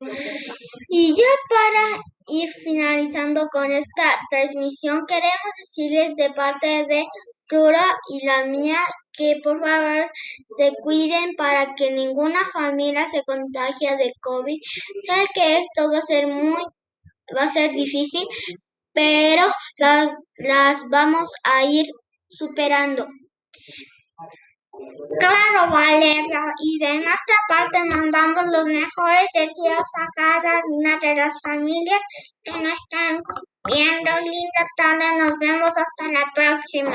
Y ya para ir finalizando con esta transmisión, queremos decirles de parte de Tura y la mía que por favor se cuiden para que ninguna familia se contagie de COVID. Sé que esto va a ser difícil, pero las vamos a ir superando. Claro, Valeria, y de nuestra parte mandamos los mejores deseos a cada una de las familias que nos están viendo. Linda tarde, nos vemos hasta la próxima.